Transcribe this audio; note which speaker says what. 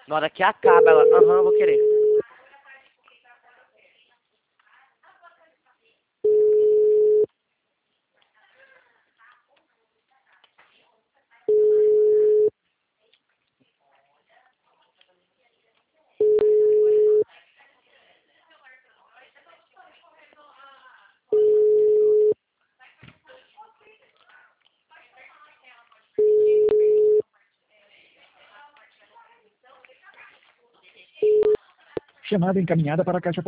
Speaker 1: Na hora que acaba, ela, aham, vou querer.
Speaker 2: Chamada encaminhada para a caixa